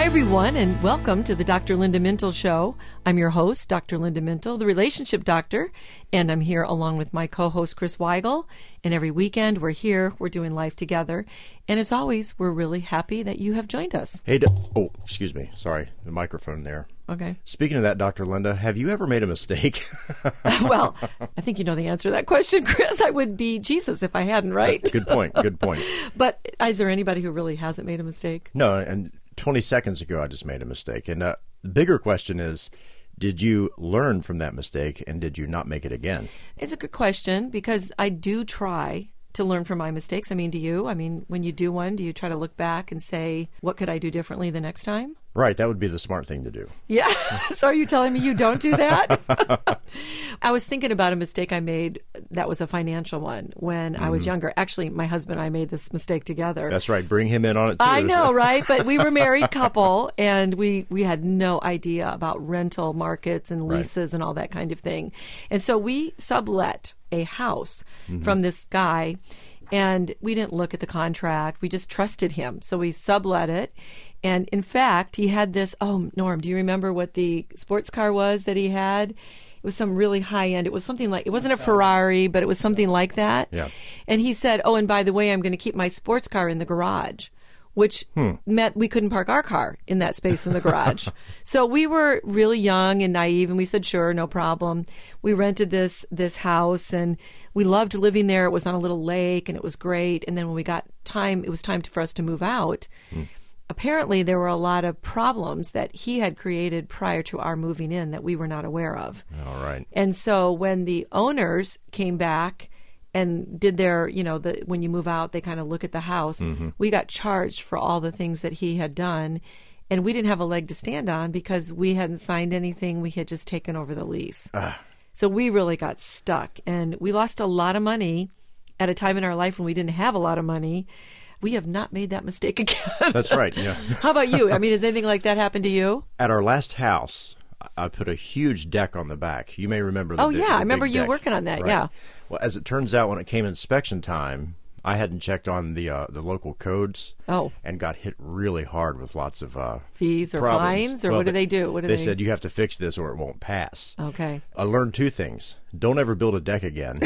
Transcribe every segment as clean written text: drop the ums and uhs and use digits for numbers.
everyone, and welcome to the Dr. Linda Mintle Show. I'm your host, Dr. Linda Mintle, the relationship doctor, and I'm here along with my co-host, Chris Weigel. And every weekend, we're here, we're doing life together. And as always, we're really happy that you have joined us. Hey, excuse me. Sorry, the microphone there. Okay. Speaking of that, Dr. Linda, have you ever made a mistake? Well, I think you know the answer to that question, Chris. I would be Jesus if I hadn't, right? Good point. Good point. But is there anybody who really hasn't made a mistake? No, and 20 seconds ago, I just made a mistake. And the bigger question is, did you learn from that mistake and did you not make it again? It's a good question because I do try to learn from my mistakes. I mean, do you? I mean, when you do one, do you try to look back and say, what could I do differently the next time? Right. That would be the smart thing to do. Yeah. So are you telling me you don't do that? I was thinking about a mistake I made that was a financial one when I was younger. Actually, my husband and I made this mistake together. That's right. Bring him in on it, too. I know, right? But we were a married couple, and we had no idea about rental markets and leases and all that kind of thing. And so we sublet a house from this guy, and we didn't look at the contract. We just trusted him. So we sublet it. And in fact, he had this, Norm, do you remember what the sports car was that he had? It was some really high end. It was something like, it wasn't a Ferrari, but it was something like that. Yeah. And he said, and by the way, I'm going to keep my sports car in the garage, which meant we couldn't park our car in that space in the garage. So we were really young and naive, and we said, sure, no problem. We rented this house, and we loved living there. It was on a little lake, and it was great. And then when we got time, it was time for us to move out. Apparently, there were a lot of problems that he had created prior to our moving in that we were not aware of. All right. And so when the owners came back and did their, when you move out, they kind of look at the house, we got charged for all the things that he had done. And we didn't have a leg to stand on because we hadn't signed anything. We had just taken over the lease. So we really got stuck. And we lost a lot of money at a time in our life when we didn't have a lot of money. We have not made that mistake again. That's right. Yeah. How about you? I mean, has anything like that happened to you? At our last house, I put a huge deck on the back. You may remember the I remember you deck. working on that, Right. yeah. Well, as it turns out, when it came inspection time, I hadn't checked on the local codes and got hit really hard with lots of fees or problems. fines, or what do they do? They said you have to fix this or it won't pass. Okay. I learned two things. Don't ever build a deck again.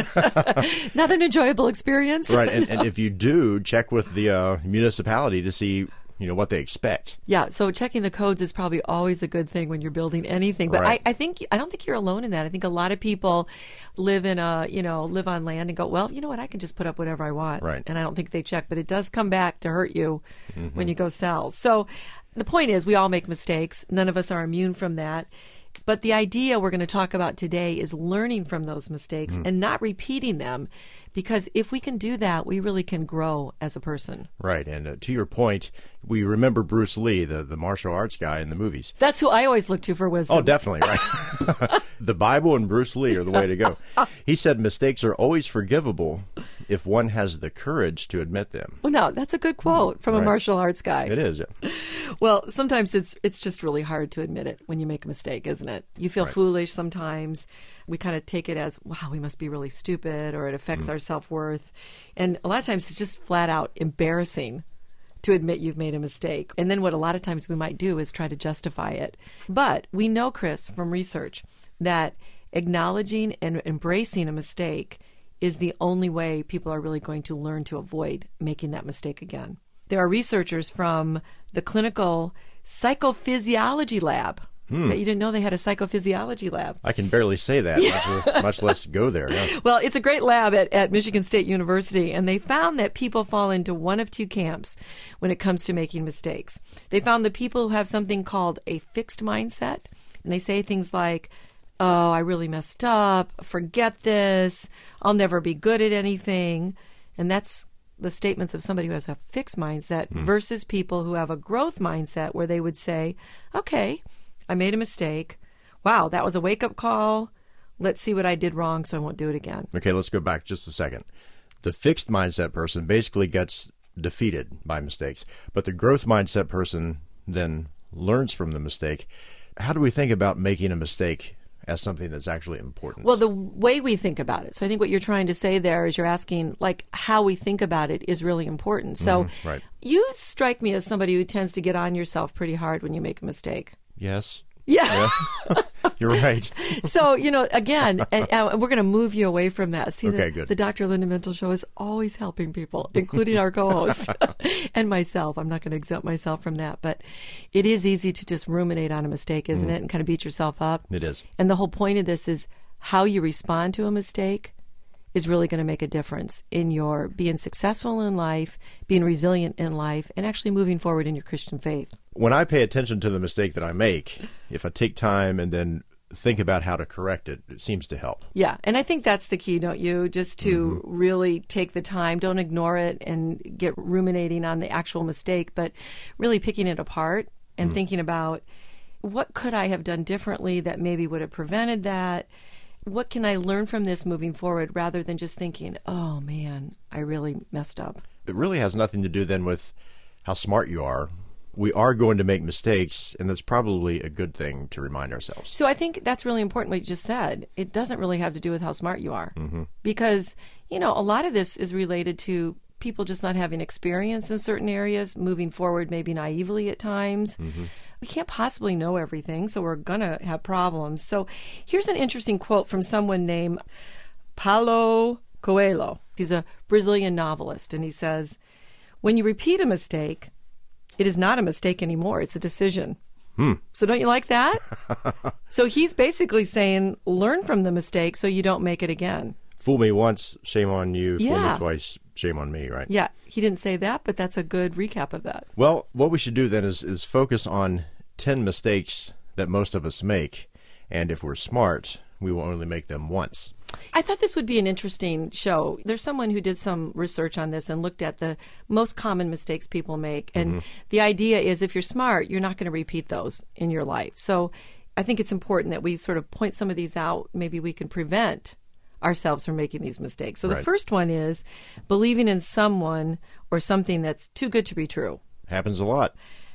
Not an enjoyable experience. Right. And if you do, check with the municipality to see what they expect. Yeah, so checking the codes is probably always a good thing when you're building anything. But Right. I don't think you're alone in that. I think a lot of people live live on land and go, well, you know what, I can just put up whatever I want. Right. And I don't think they check, but it does come back to hurt you when you go sell. So the point is, we all make mistakes. None of us are immune from that. But the idea we're going to talk about today is learning from those mistakes and not repeating them, because if we can do that, we really can grow as a person. Right. And to your point, we remember Bruce Lee, the martial arts guy in the movies. That's who I always look to for wisdom. Oh, definitely, right. The Bible and Bruce Lee are the way to go. He said mistakes are always forgivable if one has the courage to admit them. Well, no, that's a good quote from a martial arts guy. It is, yeah. Well, sometimes it's just really hard to admit it when you make a mistake, isn't it? You feel foolish sometimes. We kind of take it as, wow, we must be really stupid, or it affects our self-worth. And a lot of times it's just flat out embarrassing to admit you've made a mistake. And then what a lot of times we might do is try to justify it. But we know, Chris, from research, that acknowledging and embracing a mistake is the only way people are really going to learn to avoid making that mistake again. There are researchers from the Clinical Psychophysiology Lab. But you didn't know they had a psychophysiology lab. I can barely say that, much less go there. Yeah. Well, it's a great lab at Michigan State University, and they found that people fall into one of two camps when it comes to making mistakes. They found the people who have something called a fixed mindset, and they say things like, oh, I really messed up, forget this, I'll never be good at anything. And that's the statements of somebody who has a fixed mindset versus people who have a growth mindset where they would say, okay, I made a mistake. Wow, that was a wake-up call. Let's see what I did wrong so I won't do it again. Okay, let's go back just a second. The fixed mindset person basically gets defeated by mistakes, but the growth mindset person then learns from the mistake. How do we think about making a mistake as something that's actually important. Well, the way we think about it. So I think what you're trying to say there is you're asking, like, how we think about it is really important. So right. You strike me as somebody who tends to get on yourself pretty hard when you make a mistake. Yes. Yeah. You're right. So, again, and we're going to move you away from that. See, good. The Dr. Linda Mintle Show is always helping people, including our co-host and myself. I'm not going to exempt myself from that. But it is easy to just ruminate on a mistake, isn't it? And kind of beat yourself up. It is. And the whole point of this is how you respond to a mistake is really going to make a difference in your being successful in life, being resilient in life, and actually moving forward in your Christian faith. When I pay attention to the mistake that I make, if I take time and then think about how to correct it, it seems to help. Yeah, and I think that's the key, don't you? Just to really take the time, don't ignore it and get ruminating on the actual mistake, but really picking it apart and thinking about what could I have done differently that maybe would have prevented that? What can I learn from this moving forward rather than just thinking, oh man, I really messed up? It really has nothing to do then with how smart you are. We are going to make mistakes, and that's probably a good thing to remind ourselves. So I think that's really important what you just said. It doesn't really have to do with how smart you are. Because, a lot of this is related to people just not having experience in certain areas, moving forward maybe naively at times. We can't possibly know everything, so we're going to have problems. So here's an interesting quote from someone named Paulo Coelho. He's a Brazilian novelist, and he says, "When you repeat a mistake, it is not a mistake anymore. It's a decision." So don't you like that? So he's basically saying, learn from the mistake so you don't make it again. Fool me once, shame on you. Fool Yeah. me twice, shame on me, right? Yeah, he didn't say that, but that's a good recap of that. Well, what we should do then is focus on 10 mistakes that most of us make. And if we're smart, we will only make them once. I thought this would be an interesting show. There's someone who did some research on this and looked at the most common mistakes people make. And the idea is if you're smart, you're not going to repeat those in your life. So I think it's important that we sort of point some of these out. Maybe we can prevent ourselves from making these mistakes. So the first one is believing in someone or something that's too good to be true. Happens a lot.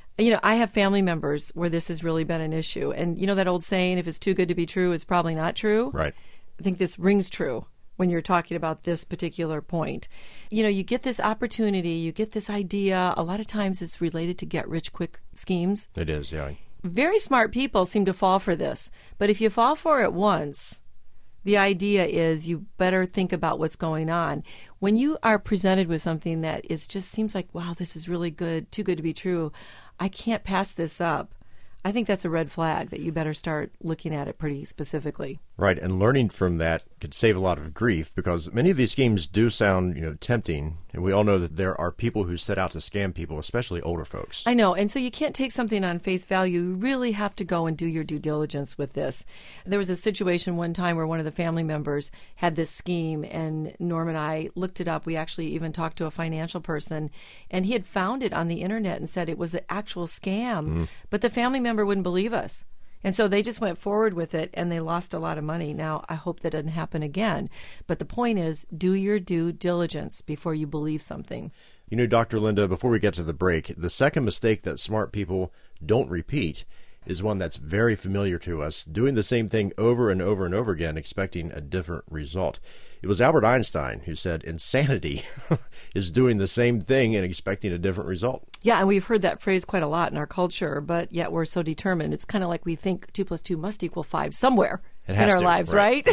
I have family members where this has really been an issue. And that old saying, if it's too good to be true, it's probably not true. Right. I think this rings true when you're talking about this particular point. You get this opportunity, you get this idea. A lot of times it's related to get-rich-quick schemes. It is, yeah. Very smart people seem to fall for this. But if you fall for it once, the idea is you better think about what's going on. When you are presented with something that just seems like, wow, this is really good, too good to be true, I can't pass this up. I think that's a red flag that you better start looking at it pretty specifically. Right, and learning from that could save a lot of grief because many of these schemes do sound, tempting, and we all know that there are people who set out to scam people, especially older folks. I know, and so you can't take something on face value. You really have to go and do your due diligence with this. There was a situation one time where one of the family members had this scheme, and Norm and I looked it up. We actually even talked to a financial person, and he had found it on the internet and said it was an actual scam, but the family member wouldn't believe us. And so they just went forward with it, and they lost a lot of money. Now, I hope that doesn't happen again. But the point is, do your due diligence before you believe something. Dr. Linda, before we get to the break, the second mistake that smart people don't repeat is one that's very familiar to us, doing the same thing over and over and over again, expecting a different result. It was Albert Einstein who said insanity is doing the same thing and expecting a different result. Yeah, and we've heard that phrase quite a lot in our culture, but yet we're so determined. It's kind of like we think 2 + 2 must equal 5 somewhere in our lives, right?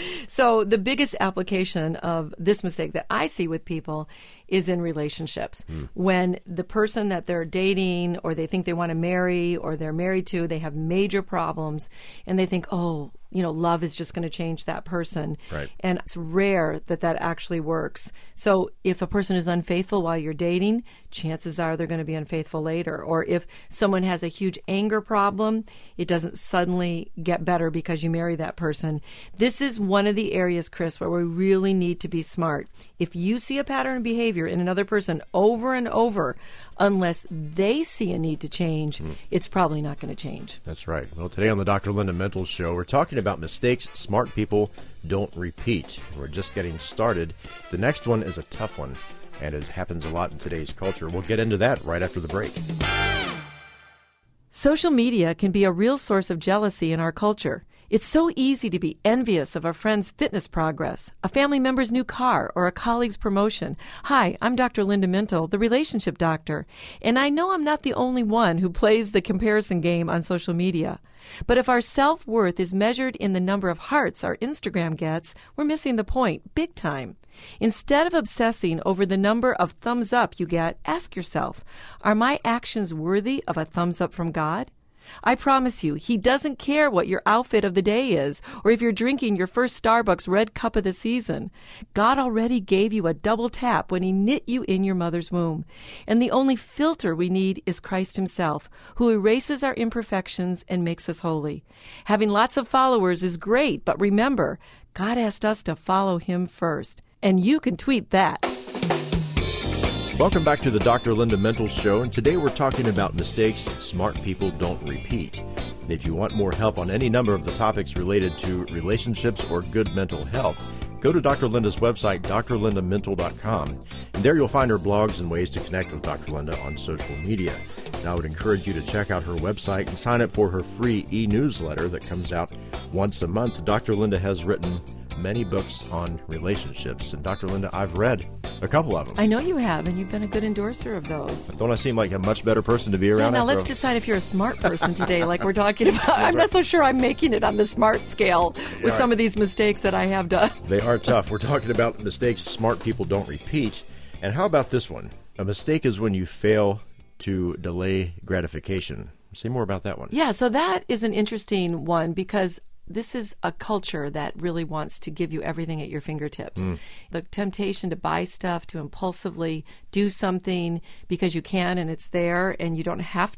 So the biggest application of this mistake that I see with people is in relationships. When the person that they're dating or they think they want to marry or they're married to, they have major problems and they think, love is just going to change that person. Right. And it's rare that actually works. So if a person is unfaithful while you're dating, chances are they're going to be unfaithful later. Or if someone has a huge anger problem, it doesn't suddenly get better because you marry that person. This is one of the areas, Chris, where we really need to be smart. If you see a pattern of behavior in another person over and over, unless they see a need to change, it's probably not going to change. That's right. Well, today on the Dr. Linda Mintle Show, we're talking about mistakes smart people don't repeat. We're just getting started. The next one is a tough one, and it happens a lot in today's culture. We'll get into that right after the break. Social media can be a real source of jealousy in our culture. It's so easy to be envious of a friend's fitness progress, a family member's new car, or a colleague's promotion. Hi, I'm Dr. Linda Mintle, the relationship doctor, and I know I'm not the only one who plays the comparison game on social media. But if our self-worth is measured in the number of hearts our Instagram gets, we're missing the point, big time. Instead of obsessing over the number of thumbs up you get, ask yourself, are my actions worthy of a thumbs up from God? I promise you, He doesn't care what your outfit of the day is, or if you're drinking your first Starbucks red cup of the season. God already gave you a double tap when He knit you in your mother's womb. And the only filter we need is Christ Himself, who erases our imperfections and makes us holy. Having lots of followers is great, but remember, God asked us to follow Him first. And you can tweet that. Welcome back to the Dr. Linda Mintle Show, and today we're talking about mistakes smart people don't repeat. And if you want more help on any number of the topics related to relationships or good mental health, go to Dr. Linda's website, drlindamintle.com, and there you'll find her blogs and ways to connect with Dr. Linda on social media. And I would encourage you to check out her website and sign up for her free e-newsletter that comes out once a month. Dr. Linda has written many books on relationships, and Dr. Linda, I've read a couple of them. I know you have, and you've been a good endorser of those. Don't I seem like a much better person to be around? Yeah, now let's decide if you're a smart person today, like we're talking about. I'm not so sure I'm making it on the smart scale with some of these mistakes that I have done. They are tough. We're talking about mistakes smart people don't repeat. And how about this one? A mistake is when you fail to delay gratification. Say more about that one. Yeah, so that is an interesting one because this is a culture that really wants to give you everything at your fingertips. The temptation to buy stuff, to impulsively do something because you can and it's there, and you don't have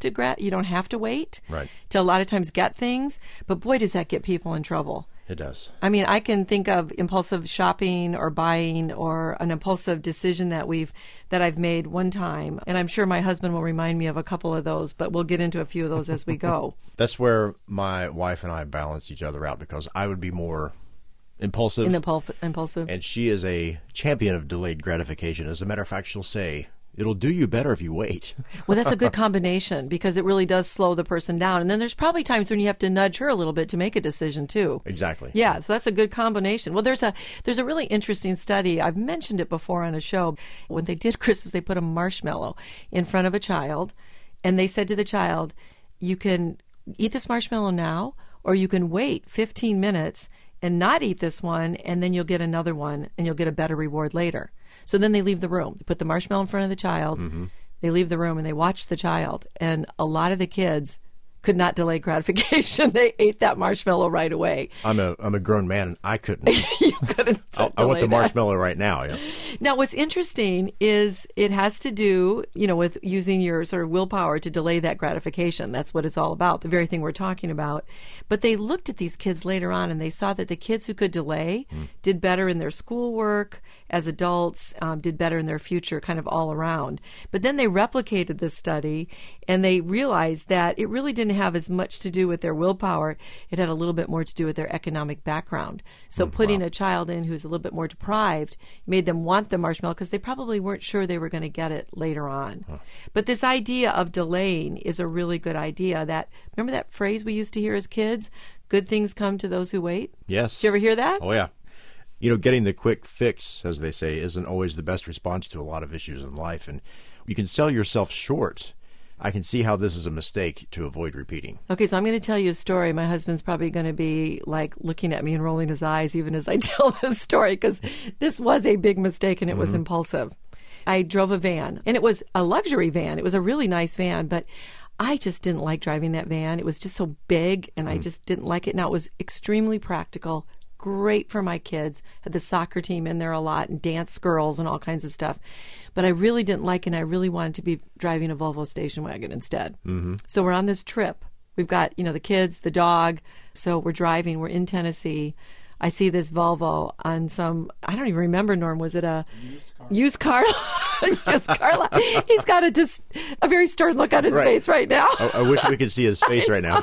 to wait to a lot of times get things. But boy, does that get people in trouble. It does. I mean, I can think of impulsive shopping or buying or an impulsive decision that I've made one time, and I'm sure my husband will remind me of a couple of those, but we'll get into a few of those as we go. That's where my wife and I balance each other out, because I would be more impulsive. Impulsive. And she is a champion of delayed gratification. As a matter of fact, she'll say, it'll do you better if you wait. Well, that's a good combination because it really does slow the person down. And then there's probably times when you have to nudge her a little bit to make a decision too. Exactly. Yeah, so that's a good combination. Well, there's a really interesting study. I've mentioned it before on a show. What they did, Chris, is they put a marshmallow in front of a child, and they said to the child, you can eat this marshmallow now, or you can wait 15 minutes and not eat this one, and then you'll get another one, and you'll get a better reward later. So then they leave the room. They put the marshmallow in front of the child. They leave the room, and they watch the child. And a lot of the kids could not delay gratification. They ate that marshmallow right away. I'm a grown man, and I couldn't. You couldn't I want the marshmallow right now. Yeah. Now, what's interesting is it has to do, with using your sort of willpower to delay that gratification. That's what it's all about, the very thing we're talking about. But they looked at these kids later on, and they saw that the kids who could delay did better in their schoolwork as adults, did better in their future, kind of all around. But then they replicated this study, and they realized that it really didn't have as much to do with their willpower. It had a little bit more to do with their economic background. So putting a child in who's a little bit more deprived made them want the marshmallow because they probably weren't sure they were going to get it later on. But this idea of delaying is a really good idea. Remember that phrase we used to hear as kids? Good things come to those who wait? Yes. Did you ever hear that? Oh, yeah. Getting the quick fix, as they say, isn't always the best response to a lot of issues in life. And you can sell yourself short. I can see how this is a mistake to avoid repeating. Okay, so I'm going to tell you a story. My husband's probably going to be like looking at me and rolling his eyes even as I tell this story, because this was a big mistake and it was impulsive. I drove a van, and it was a luxury van. It was a really nice van, but I just didn't like driving that van. It was just so big, and I just didn't like it. Now, it was extremely practical, great for my kids. Had the soccer team in there a lot and dance girls and all kinds of stuff. But I really didn't like it, and I really wanted to be driving a Volvo station wagon instead. So we're on this trip. We've got, the kids, the dog. So we're driving. We're in Tennessee. I see this Volvo on some, I don't even remember, Norm, was it a used car? Used car lot. He's got a very stern look on his face right now. I wish we could see his face right now.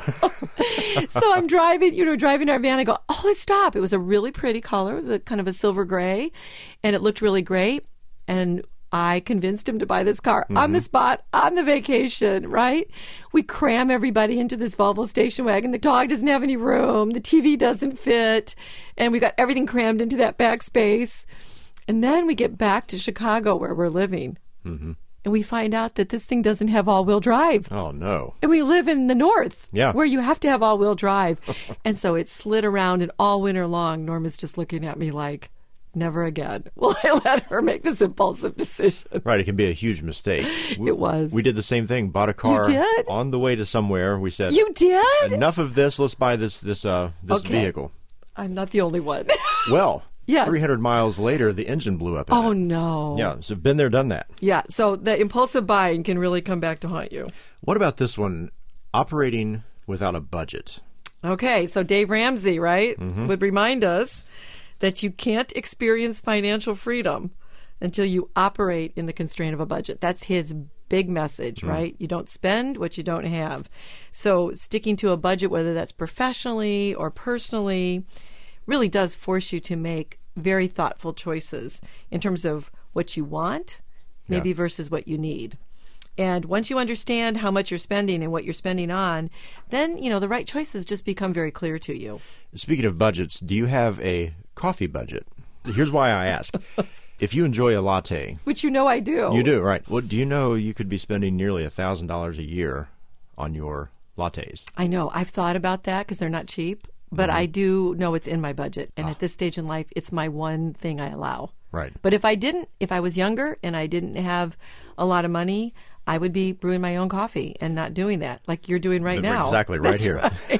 So I'm driving our van. I go, oh, let's stop. It was a really pretty color. It was a kind of a silver gray, and it looked really great. And I convinced him to buy this car on the spot, on the vacation, right? We cram everybody into this Volvo station wagon. The dog doesn't have any room. The TV doesn't fit. And we got everything crammed into that back space. And then we get back to Chicago where we're living. Mm-hmm. And we find out that this thing doesn't have all-wheel drive. Oh, no. And we live in the north, yeah, where you have to have all-wheel drive. And so it slid around, and all winter long, Norma's just looking at me like, never again will I let her make this impulsive decision. Right, it can be a huge mistake. It was. We did the same thing, bought a car on the way to somewhere. We said, you did? Enough of this, let's buy this vehicle. I'm not the only one. Well, yes. 300 miles later, the engine blew up. Oh, no. Yeah, so been there, done that. Yeah, so the impulsive buying can really come back to haunt you. What about this one, operating without a budget? Okay, so Dave Ramsey, right, would remind us that you can't experience financial freedom until you operate in the constraint of a budget. That's his big message, right? You don't spend what you don't have. So sticking to a budget, whether that's professionally or personally, really does force you to make very thoughtful choices in terms of what you want, maybe versus what you need. And once you understand how much you're spending and what you're spending on, then, the right choices just become very clear to you. Speaking of budgets, do you have a coffee budget? Here's why I ask. If you enjoy a latte... Which I do. You do, right. Well, do you know you could be spending nearly $1,000 a year on your lattes? I know. I've thought about that because they're not cheap. But I do know it's in my budget. And at this stage in life, it's my one thing I allow. Right. But if I was younger and I didn't have a lot of money, I would be brewing my own coffee and not doing that like you're doing right now. Exactly, right. That's here.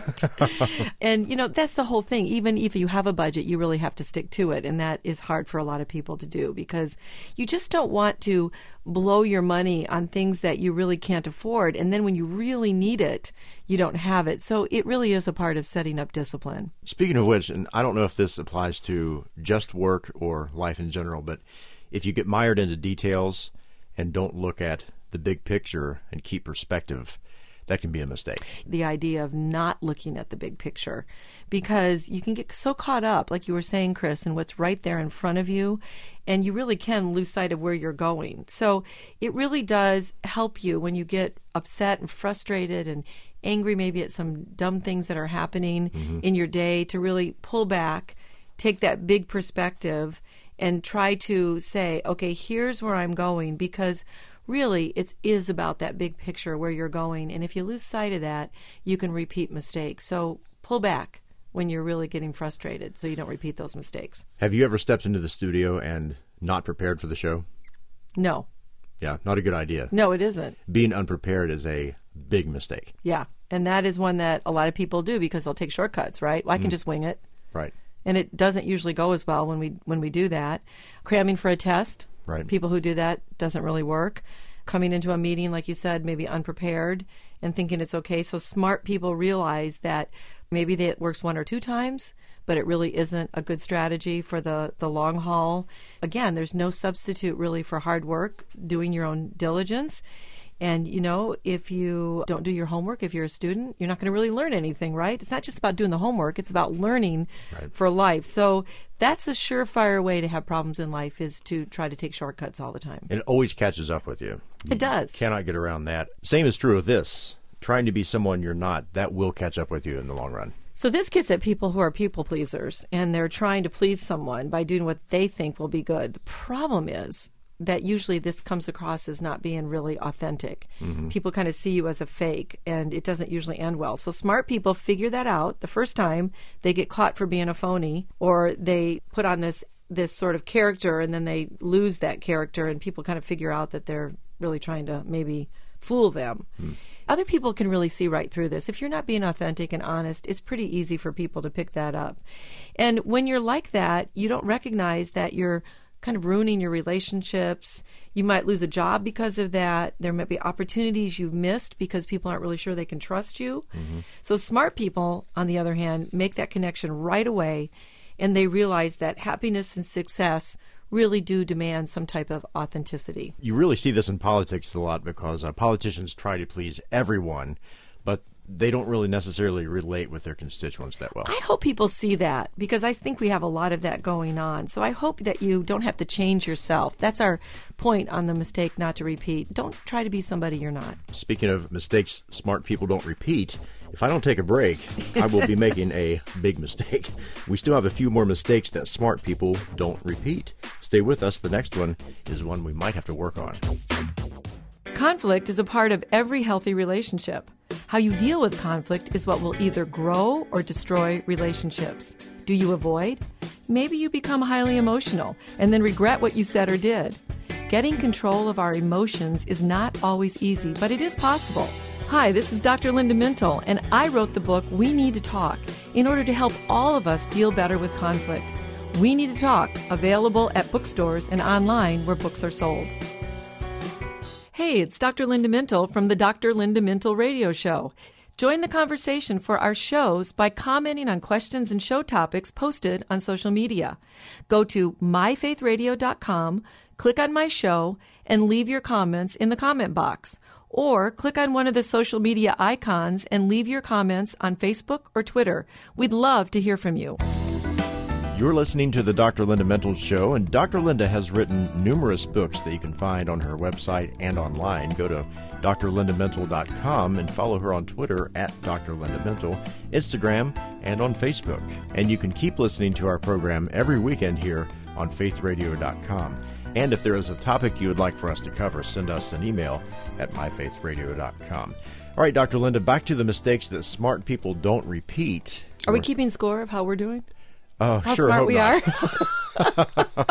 Right. And, that's the whole thing. Even if you have a budget, you really have to stick to it. And that is hard for a lot of people to do because you just don't want to blow your money on things that you really can't afford. And then when you really need it, you don't have it. So it really is a part of setting up discipline. Speaking of which, and I don't know if this applies to just work or life in general, but if you get mired into details and don't look at the big picture and keep perspective, that can be a mistake. The idea of not looking at the big picture, because you can get so caught up, like you were saying, Chris, in what's right there in front of you, and you really can lose sight of where you're going. So it really does help you when you get upset and frustrated and angry maybe at some dumb things that are happening in your day to really pull back, take that big perspective, and try to say, okay, here's where I'm going, because really, it is about that big picture where you're going. And if you lose sight of that, you can repeat mistakes. So pull back when you're really getting frustrated so you don't repeat those mistakes. Have you ever stepped into the studio and not prepared for the show? No. Yeah, not a good idea. No, it isn't. Being unprepared is a big mistake. Yeah, and that is one that a lot of people do because they'll take shortcuts, right? Well, I can just wing it. Right. And it doesn't usually go as well when we do that. Cramming for a test. Right. People who do that doesn't really work. Coming into a meeting, like you said, maybe unprepared and thinking it's okay. So smart people realize that maybe it works one or two times, but it really isn't a good strategy for the long haul. Again, there's no substitute really for hard work, doing your own diligence. And, if you don't do your homework, if you're a student, you're not going to really learn anything, right? It's not just about doing the homework. It's about learning for life. So that's a surefire way to have problems in life, is to try to take shortcuts all the time. And it always catches up with you. It does. Cannot get around that. Same is true with this. Trying to be someone you're not, that will catch up with you in the long run. So this gets at people who are people pleasers, and they're trying to please someone by doing what they think will be good. The problem is that usually this comes across as not being really authentic. People kind of see you as a fake, and it doesn't usually end well. So smart people figure that out the first time they get caught for being a phony, or they put on this sort of character and then they lose that character, and people kind of figure out that they're really trying to maybe fool them. Other people can really see right through this. If you're not being authentic and honest, it's pretty easy for people to pick that up. And when you're like that, you don't recognize that you're kind of ruining your relationships. You might lose a job because of that. There might be opportunities you've missed because people aren't really sure they can trust you. So smart people, on the other hand, make that connection right away, and they realize that happiness and success really do demand some type of authenticity. You really see this in politics a lot because politicians try to please everyone, but they don't really necessarily relate with their constituents that well. I hope people see that, because I think we have a lot of that going on. So I hope that you don't have to change yourself. That's our point on the mistake not to repeat. Don't try to be somebody you're not. Speaking of mistakes smart people don't repeat, if I don't take a break, I will be making a big mistake. We still have a few more mistakes that smart people don't repeat. Stay with us. The next one is one we might have to work on. Conflict is a part of every healthy relationship. How you deal with conflict is what will either grow or destroy relationships. Do you avoid? Maybe you become highly emotional and then regret what you said or did. Getting control of our emotions is not always easy, but it is possible. Hi, this is Dr. Linda Mintle, and I wrote the book We Need to Talk in order to help all of us deal better with conflict. We Need to Talk, available at bookstores and online where books are sold. Hey, it's Dr. Linda Mintle from the Dr. Linda Mintle Radio Show. Join the conversation for our shows by commenting on questions and show topics posted on social media. Go to myfaithradio.com, click on my show, and leave your comments in the comment box. Or click on one of the social media icons and leave your comments on Facebook or Twitter. We'd love to hear from you. You're listening to the Dr. Linda Mintle Show, and Dr. Linda has written numerous books that you can find on her website and online. Go to drlindamintle.com and follow her on Twitter at Dr. Linda Mintle, Instagram, and on Facebook. And you can keep listening to our program every weekend here on faithradio.com. And if there is a topic you would like for us to cover, send us an email at myfaithradio.com. All right, Dr. Linda, back to the mistakes that smart people don't repeat. Are we keeping score of how we're doing? Oh, how sure, smart we not. are.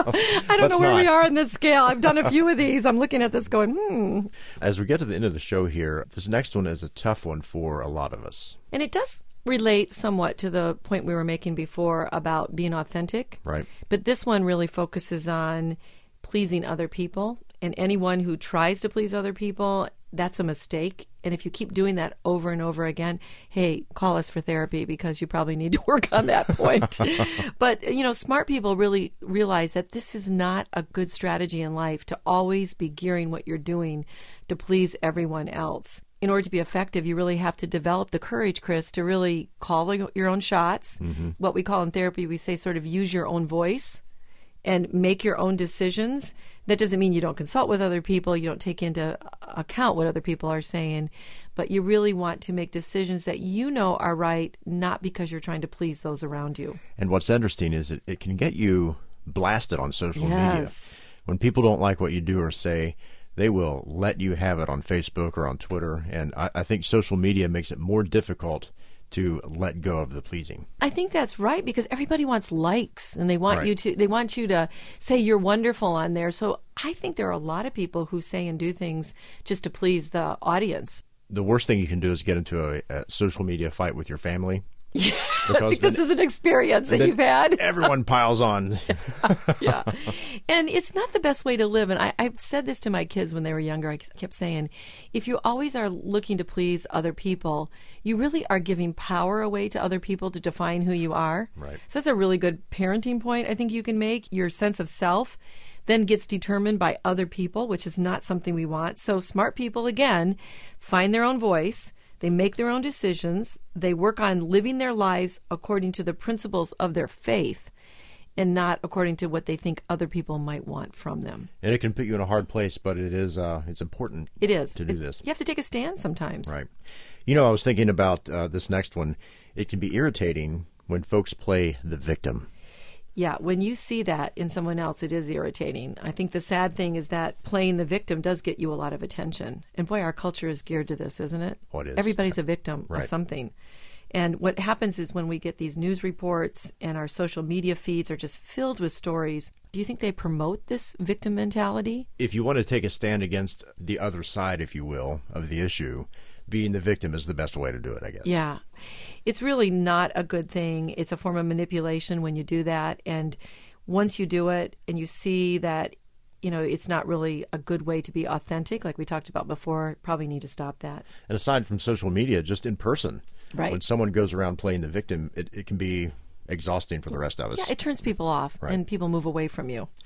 I don't know where we are on this scale. I've done a few of these. I'm looking at this going, As we get to the end of the show here, this next one is a tough one for a lot of us. And it does relate somewhat to the point we were making before about being authentic. Right. But this one really focuses on pleasing other people. And anyone who tries to please other people, that's a mistake. And if you keep doing that over and over again, hey, call us for therapy, because you probably need to work on that point. But, smart people really realize that this is not a good strategy in life, to always be gearing what you're doing to please everyone else. In order to be effective, you really have to develop the courage, Chris, to really call your own shots. Mm-hmm. What we call in therapy, we say sort of use your own voice and make your own decisions. That doesn't mean you don't consult with other people, you don't take into account what other people are saying, but you really want to make decisions that you know are right, not because you're trying to please those around you. And what's interesting is it can get you blasted on social media. When people don't like what you do or say, they will let you have it on Facebook or on Twitter. And I think social media makes it more difficult to let go of the pleasing. I think that's right, because everybody wants likes, and they want you to say you're wonderful on there. So I think there are a lot of people who say and do things just to please the audience. The worst thing you can do is get into a social media fight with your family. Yeah, because this is an experience that you've had. Everyone piles on. Yeah. And it's not the best way to live. And I've said this to my kids when they were younger. I kept saying, if you always are looking to please other people, you really are giving power away to other people to define who you are. Right. So that's a really good parenting point I think you can make. Your sense of self then gets determined by other people, which is not something we want. So smart people, again, find their own voice. They make their own decisions. They work on living their lives according to the principles of their faith and not according to what they think other people might want from them. And it can put you in a hard place, but it is it's important to do this. You have to take a stand sometimes. Right. I was thinking about this next one. It can be irritating when folks play the victim. Yeah, when you see that in someone else, it is irritating. I think the sad thing is that playing the victim does get you a lot of attention. And boy, our culture is geared to this, isn't it? Oh, it is. Everybody's a victim of something. And what happens is when we get these news reports and our social media feeds are just filled with stories, do you think they promote this victim mentality? If you want to take a stand against the other side, if you will, of the issue, being the victim is the best way to do it, I guess. Yeah. It's really not a good thing. It's a form of manipulation when you do that. And once you do it and you see that, it's not really a good way to be authentic, like we talked about before, probably need to stop that. And aside from social media, just in person, when someone goes around playing the victim, it can be exhausting for the rest of us. Yeah, it turns people off and people move away from you.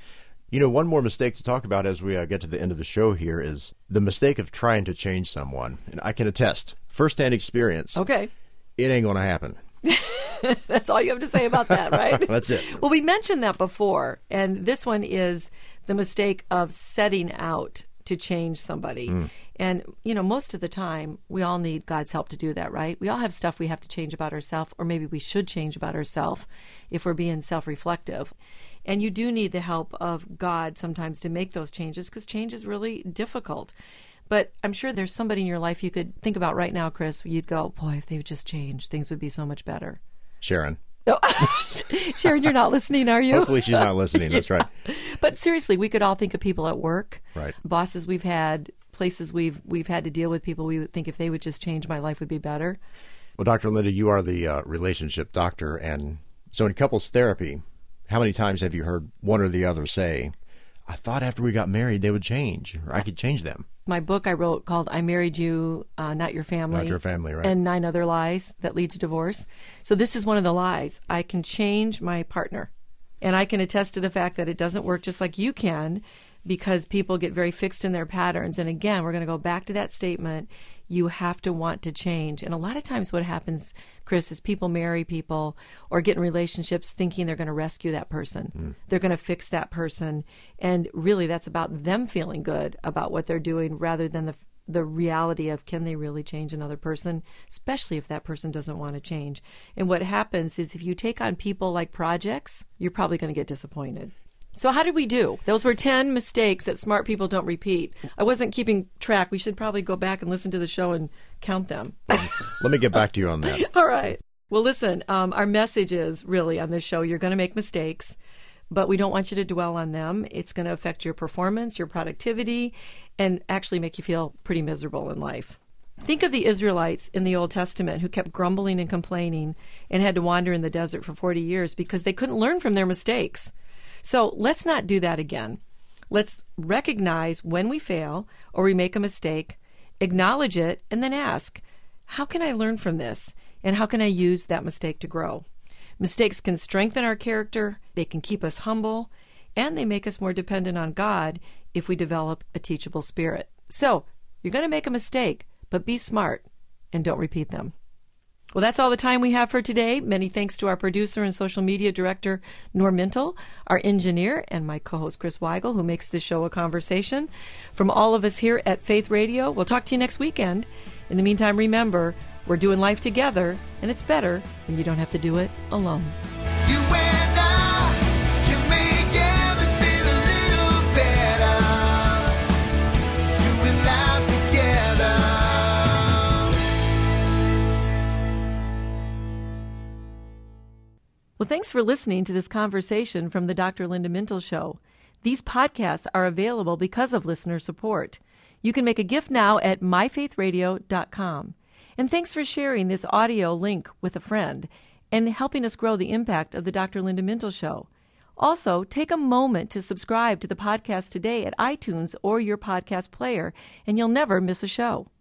You know, one more mistake to talk about as we get to the end of the show here is the mistake of trying to change someone. And I can attest, firsthand experience. Okay. It ain't going to happen. That's all you have to say about that, right? That's it. Well, we mentioned that before, and this one is the mistake of setting out to change somebody. And, you know, most of the time, we all need God's help to do that, right? We all have stuff we have to change about ourselves, or maybe we should change about ourselves if we're being self-reflective. And you do need the help of God sometimes to make those changes, because change is really difficult. But I'm sure there's somebody in your life you could think about right now, Chris, where you'd go, boy, if they would just change, things would be so much better. Sharon. Oh, Sharon, you're not listening, are you? Hopefully she's not listening. That's right. But seriously, we could all think of people at work, right? Bosses we've had, places we've had to deal with people. We would think if they would just change, my life would be better. Well, Dr. Linda, you are the relationship doctor. And so in couples therapy, how many times have you heard one or the other say, I thought after we got married they would change, or I could change them? My book I wrote called I Married You, Not Your Family. Not Your Family, right. And 9 Other Lies That Lead to Divorce. So this is one of the lies. I can change my partner. And I can attest to the fact that it doesn't work just like you can, because people get very fixed in their patterns. And again, we're going to go back to that statement. You have to want to change. And a lot of times what happens, Chris, is people marry people or get in relationships thinking they're going to rescue that person. They're going to fix that person. And really that's about them feeling good about what they're doing rather than the reality of can they really change another person, especially if that person doesn't want to change. And what happens is if you take on people like projects, you're probably going to get disappointed. So how did we do? Those were 10 mistakes that smart people don't repeat. I wasn't keeping track. We should probably go back and listen to the show and count them. Let me get back to you on that. All right. Well, listen, our message is really on this show, you're going to make mistakes, but we don't want you to dwell on them. It's going to affect your performance, your productivity, and actually make you feel pretty miserable in life. Think of the Israelites in the Old Testament who kept grumbling and complaining and had to wander in the desert for 40 years because they couldn't learn from their mistakes. So let's not do that again. Let's recognize when we fail or we make a mistake, acknowledge it, and then ask, how can I learn from this? And how can I use that mistake to grow? Mistakes can strengthen our character, they can keep us humble, and they make us more dependent on God if we develop a teachable spirit. So you're going to make a mistake, but be smart and don't repeat them. Well, that's all the time we have for today. Many thanks to our producer and social media director, Norm Mintle, our engineer, and my co-host, Chris Weigel, who makes this show a conversation. From all of us here at Faith Radio, we'll talk to you next weekend. In the meantime, remember, we're doing life together, and it's better when you don't have to do it alone. You and I can make everything a little better, doing life together. Well, thanks for listening to this conversation from the Dr. Linda Mintle Show. These podcasts are available because of listener support. You can make a gift now at myfaithradio.com. And thanks for sharing this audio link with a friend and helping us grow the impact of the Dr. Linda Mintle Show. Also, take a moment to subscribe to the podcast today at iTunes or your podcast player, and you'll never miss a show.